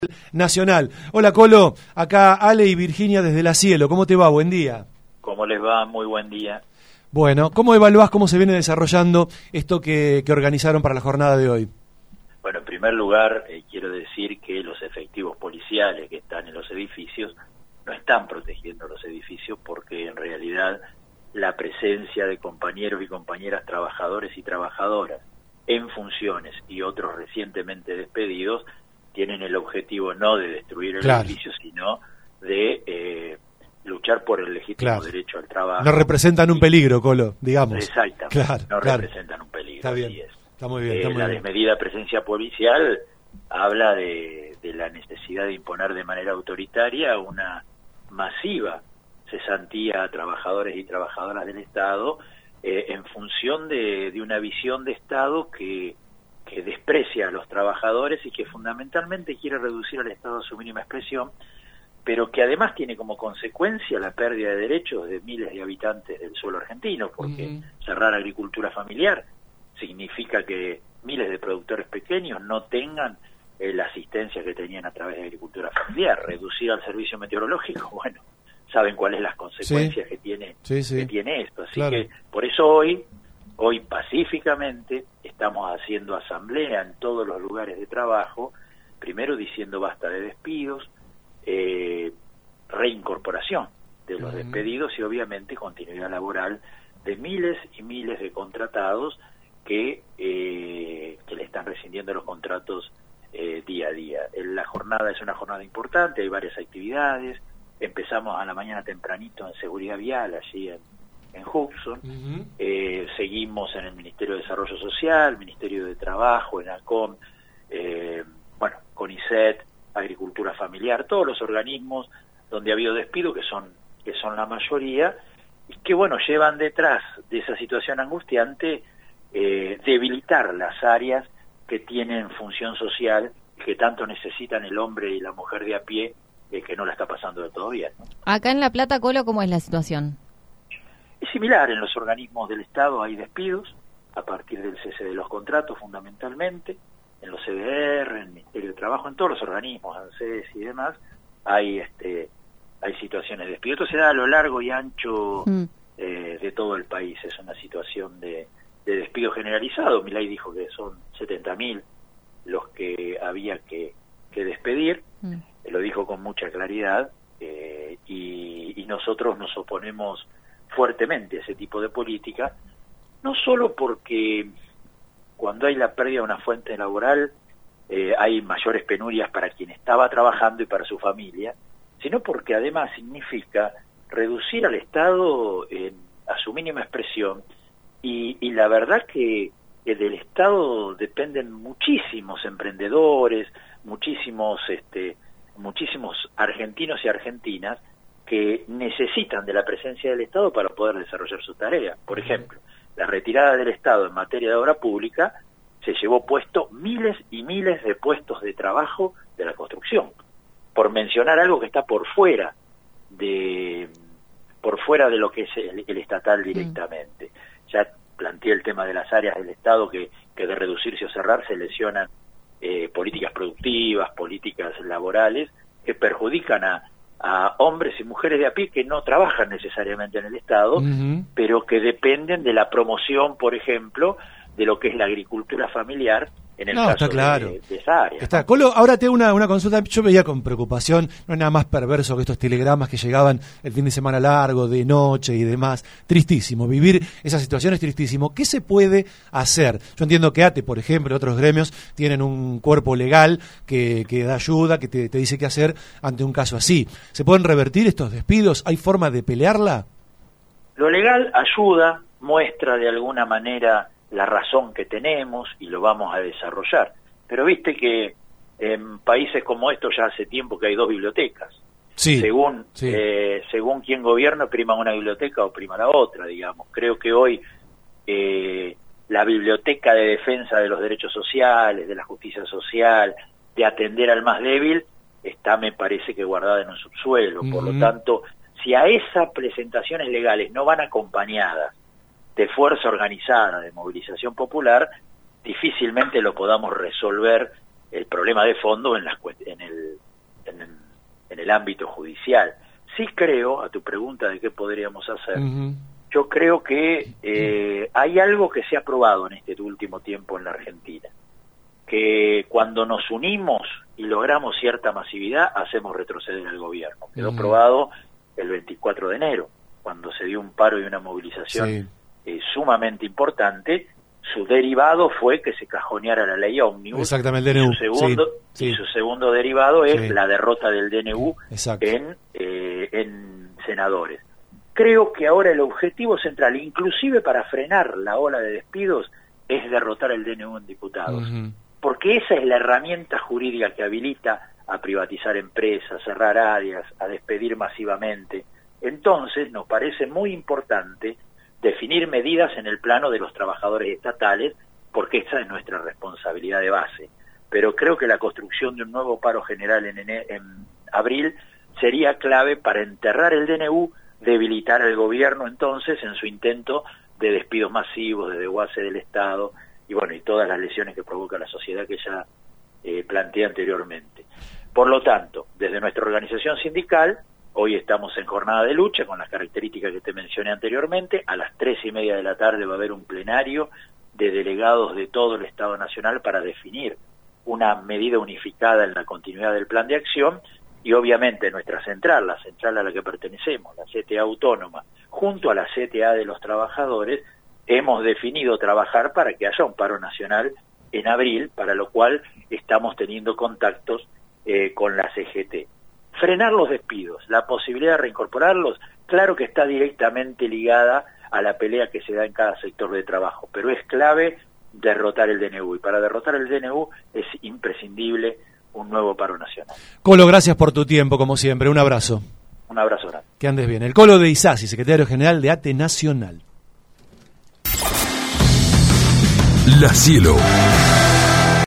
Nacional. Hola Colo, acá Ale y Virginia desde La Cielo. ¿Cómo te va? Buen día. ¿Cómo les va? Muy buen día. Bueno, ¿cómo evaluás cómo se viene desarrollando esto que organizaron para la jornada de hoy? Bueno, en primer lugar, quiero decir que los efectivos policiales que están en los edificios no están protegiendo los edificios porque en realidad la presencia de compañeros y compañeras trabajadores y trabajadoras en funciones y otros recientemente despedidos tienen el objetivo no de destruir el edificio, sino de luchar por el legítimo derecho al trabajo. No representan un peligro, Colo, digamos. Exactamente, representan un peligro. Está bien, está muy bien. La desmedida presencia policial habla de la necesidad de imponer de manera autoritaria una masiva cesantía a trabajadores y trabajadoras del Estado en función de una visión de Estado que desprecia a los trabajadores y que fundamentalmente quiere reducir al Estado a su mínima expresión, pero que además tiene como consecuencia la pérdida de derechos de miles de habitantes del suelo argentino, porque cerrar agricultura familiar significa que miles de productores pequeños no tengan la asistencia que tenían a través de agricultura familiar. Reducir al servicio meteorológico, bueno, saben cuáles son las consecuencias que tiene esto. Así que por eso hoy pacíficamente estamos haciendo asamblea en todos los lugares de trabajo, primero diciendo basta de despidos, reincorporación de los despedidos y obviamente continuidad laboral de miles y miles de contratados que le están rescindiendo los contratos día a día. La jornada es una jornada importante, hay varias actividades. Empezamos a la mañana tempranito en seguridad vial allí en Hudson, seguimos en el Ministerio de Desarrollo Social, Ministerio de Trabajo, en ACOM, CONICET, Agricultura Familiar, todos los organismos donde ha habido despido, que son la mayoría, y que llevan detrás de esa situación angustiante debilitar las áreas que tienen función social, que tanto necesitan el hombre y la mujer de a pie, que no la está pasando de todo bien, ¿no? Acá en La Plata, Colo, ¿cómo es la situación? Es similar, en los organismos del Estado hay despidos, a partir del cese de los contratos fundamentalmente, en los CDR, en el Ministerio de Trabajo, en todos los organismos, ANSES y demás, hay situaciones de despido. Esto se da a lo largo y ancho de todo el país, es una situación de despido generalizado. Milei dijo que son 70.000 los que había que despedir, lo dijo con mucha claridad, y nosotros nos oponemos fuertemente a ese tipo de política, no solo porque cuando hay la pérdida de una fuente laboral hay mayores penurias para quien estaba trabajando y para su familia, sino porque además significa reducir al Estado a su mínima expresión, y la verdad que del Estado dependen muchísimos emprendedores, muchísimos argentinos y argentinas que necesitan de la presencia del Estado para poder desarrollar su tarea. Por ejemplo, la retirada del Estado en materia de obra pública se llevó puesto miles y miles de puestos de trabajo de la construcción, por mencionar algo que está por fuera de lo que es el estatal directamente. Ya planteé el tema de las áreas del Estado que de reducirse o cerrar se lesionan políticas productivas, políticas laborales que perjudican a hombres y mujeres de a pie que no trabajan necesariamente en el Estado, pero que dependen de la promoción, por ejemplo, de lo que es la agricultura familiar en el caso de esa área. Está. Colo, ahora te hago una consulta. Yo veía con preocupación, no es nada más perverso que estos telegramas que llegaban el fin de semana largo, de noche y demás. Tristísimo, vivir esa situación es tristísimo. ¿Qué se puede hacer? Yo entiendo que ATE, por ejemplo, otros gremios tienen un cuerpo legal que da ayuda, que te dice qué hacer ante un caso así. ¿Se pueden revertir estos despidos? ¿Hay forma de pelearla? Lo legal ayuda, muestra de alguna manera la razón que tenemos y lo vamos a desarrollar. Pero viste que en países como estos ya hace tiempo que hay dos bibliotecas. Según quién gobierna, prima una biblioteca o prima la otra, digamos. Creo que hoy la biblioteca de defensa de los derechos sociales, de la justicia social, de atender al más débil, está, me parece que guardada en un subsuelo. Por lo tanto, si a esas presentaciones legales no van acompañadas de fuerza organizada, de movilización popular, difícilmente lo podamos resolver el problema de fondo en el ámbito judicial. Sí creo, a tu pregunta de qué podríamos hacer, yo creo que hay algo que se ha probado en este último tiempo en la Argentina, que cuando nos unimos y logramos cierta masividad, hacemos retroceder al gobierno. Quedó probado el 24 de enero, cuando se dio un paro y una movilización sumamente importante. Su derivado fue que se cajoneara la ley ómnibus. Exactamente, el DNU. Y su segundo derivado es la derrota del DNU en senadores. Creo que ahora el objetivo central, inclusive para frenar la ola de despidos, es derrotar el DNU en diputados. Porque esa es la herramienta jurídica que habilita a privatizar empresas, cerrar áreas, a despedir masivamente. Entonces, nos parece muy importante definir medidas en el plano de los trabajadores estatales, porque esa es nuestra responsabilidad de base. Pero creo que la construcción de un nuevo paro general en abril sería clave para enterrar el DNU, debilitar al gobierno entonces en su intento de despidos masivos, de desguace del Estado, y bueno, y todas las lesiones que provoca la sociedad que ya planteé anteriormente. Por lo tanto, desde nuestra organización sindical, hoy estamos en jornada de lucha con las características que te mencioné anteriormente. A las 3:30 de la tarde va a haber un plenario de delegados de todo el Estado Nacional para definir una medida unificada en la continuidad del plan de acción, y obviamente nuestra central, la central a la que pertenecemos, la CTA Autónoma, junto a la CTA de los trabajadores, hemos definido trabajar para que haya un paro nacional en abril, para lo cual estamos teniendo contactos con la CGT. Frenar los despidos, la posibilidad de reincorporarlos, claro que está directamente ligada a la pelea que se da en cada sector de trabajo, pero es clave derrotar el DNU, y para derrotar el DNU es imprescindible un nuevo paro nacional. Colo, gracias por tu tiempo, como siempre. Un abrazo. Un abrazo grande. Que andes bien. El Colo de Isasi, secretario general de ATE Nacional. La Cielo.